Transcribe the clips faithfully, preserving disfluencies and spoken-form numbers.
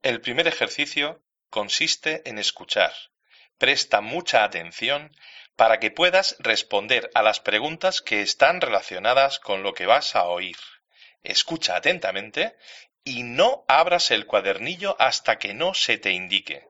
El primer ejercicio consiste en escuchar. Presta mucha atención para que puedas responder a las preguntas que están relacionadas con lo que vas a oír. Escucha atentamente y no abras el cuadernillo hasta que no se te indique.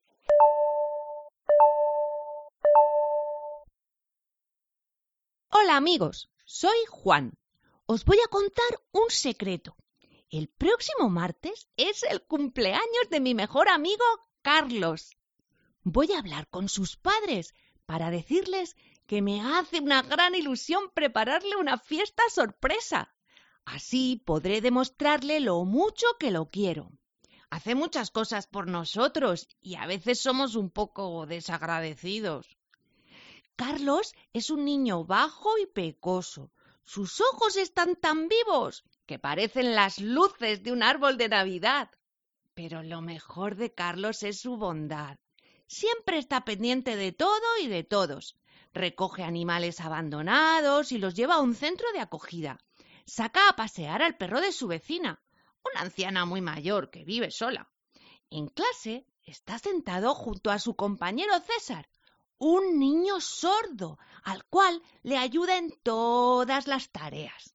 Hola amigos, soy Juan. Os voy a contar un secreto. El próximo martes es el cumpleaños de mi mejor amigo Carlos. Voy a hablar con sus padres para decirles que me hace una gran ilusión prepararle una fiesta sorpresa. Así podré demostrarle lo mucho que lo quiero. Hace muchas cosas por nosotros y a veces somos un poco desagradecidos. Carlos es un niño bajo y pecoso. Sus ojos están tan vivos que parecen las luces de un árbol de Navidad. Pero lo mejor de Carlos es su bondad. Siempre está pendiente de todo y de todos. Recoge animales abandonados y los lleva a un centro de acogida. Saca a pasear al perro de su vecina, una anciana muy mayor que vive sola. En clase está sentado junto a su compañero César, un niño sordo, al cual le ayuda en todas las tareas.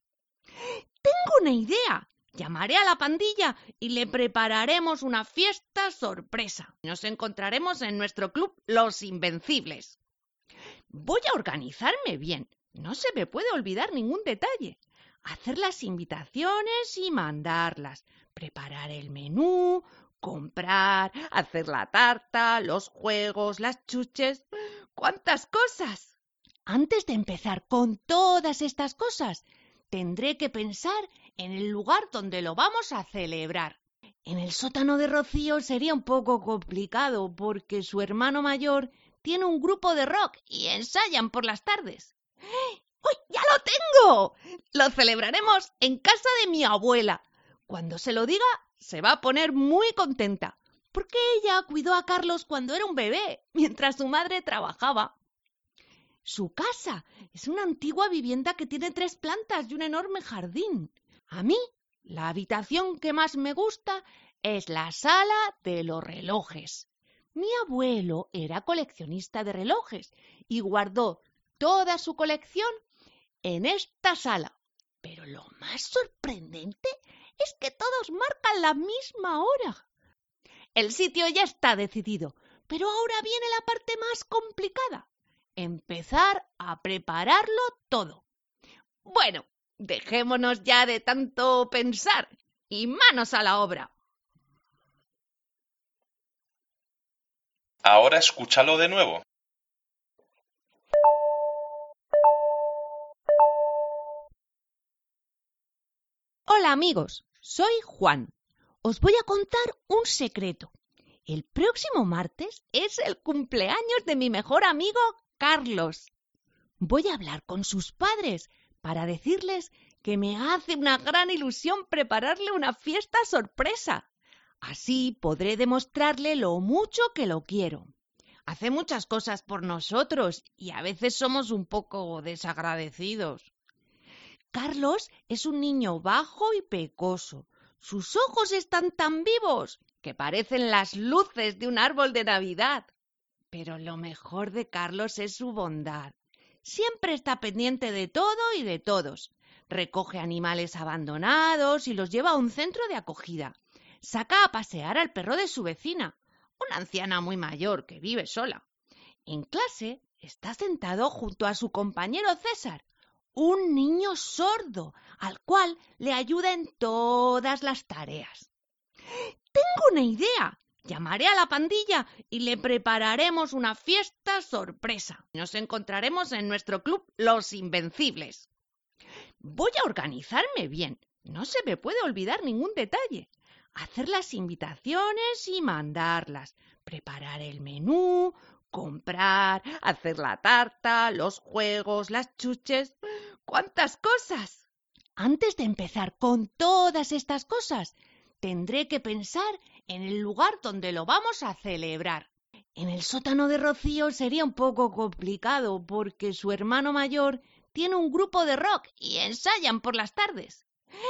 Tengo una idea. Llamaré a la pandilla y le prepararemos una fiesta sorpresa. Nos encontraremos en nuestro club Los Invencibles. Voy a organizarme bien. No se me puede olvidar ningún detalle. Hacer las invitaciones y mandarlas. Preparar el menú, comprar, hacer la tarta, los juegos, las chuches. ¡Cuántas cosas! Antes de empezar con todas estas cosas, tendré que pensar en el lugar donde lo vamos a celebrar. En el sótano de Rocío sería un poco complicado porque su hermano mayor tiene un grupo de rock y ensayan por las tardes. ¡Uy, ya lo tengo! Lo celebraremos en casa de mi abuela. Cuando se lo diga, se va a poner muy contenta, porque ella cuidó a Carlos cuando era un bebé, mientras su madre trabajaba. Su casa es una antigua vivienda que tiene tres plantas y un enorme jardín. A mí, la habitación que más me gusta es la sala de los relojes. Mi abuelo era coleccionista de relojes y guardó toda su colección en esta sala. Pero lo más sorprendente es que todos marcan la misma hora. El sitio ya está decidido, pero ahora viene la parte más complicada. Empezar a prepararlo todo. Bueno, dejémonos ya de tanto pensar y manos a la obra. Ahora escúchalo de nuevo. Hola amigos, soy Juan. Os voy a contar un secreto. El próximo martes es el cumpleaños de mi mejor amigo Carlos. Voy a hablar con sus padres para decirles que me hace una gran ilusión prepararle una fiesta sorpresa. Así podré demostrarle lo mucho que lo quiero. Hace muchas cosas por nosotros y a veces somos un poco desagradecidos. Carlos es un niño bajo y pecoso. Sus ojos están tan vivos que parecen las luces de un árbol de Navidad. Pero lo mejor de Carlos es su bondad. Siempre está pendiente de todo y de todos. Recoge animales abandonados y los lleva a un centro de acogida. Saca a pasear al perro de su vecina, una anciana muy mayor que vive sola. En clase está sentado junto a su compañero César, un niño sordo, al cual le ayuda en todas las tareas. Tengo una idea. Llamaré a la pandilla y le prepararemos una fiesta sorpresa. Nos encontraremos en nuestro club Los Invencibles. Voy a organizarme bien. No se me puede olvidar ningún detalle. Hacer las invitaciones y mandarlas. Preparar el menú, comprar, hacer la tarta, los juegos, las chuches. ¡Cuántas cosas! Antes de empezar con todas estas cosas, tendré que pensar en el lugar donde lo vamos a celebrar. En el sótano de Rocío sería un poco complicado porque su hermano mayor tiene un grupo de rock y ensayan por las tardes.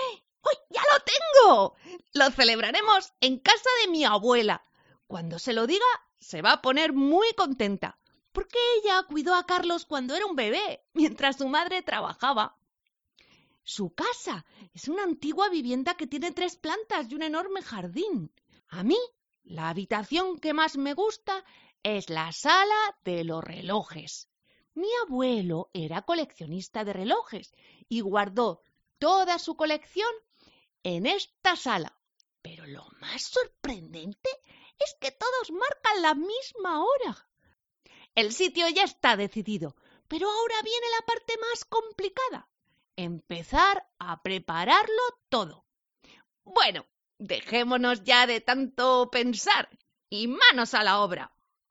¡Uy, ya lo tengo! Lo celebraremos en casa de mi abuela. Cuando se lo diga, se va a poner muy contenta, porque ella cuidó a Carlos cuando era un bebé, mientras su madre trabajaba. Su casa es una antigua vivienda que tiene tres plantas y un enorme jardín. A mí, la habitación que más me gusta es la sala de los relojes. Mi abuelo era coleccionista de relojes y guardó toda su colección en esta sala. Pero lo más sorprendente es que todos marcan la misma hora. El sitio ya está decidido, pero ahora viene la parte más complicada. Empezar a prepararlo todo. Bueno, dejémonos ya de tanto pensar y manos a la obra.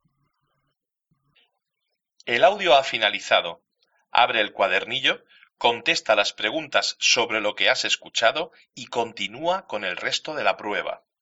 El audio ha finalizado. Abre el cuadernillo, contesta las preguntas sobre lo que has escuchado y continúa con el resto de la prueba.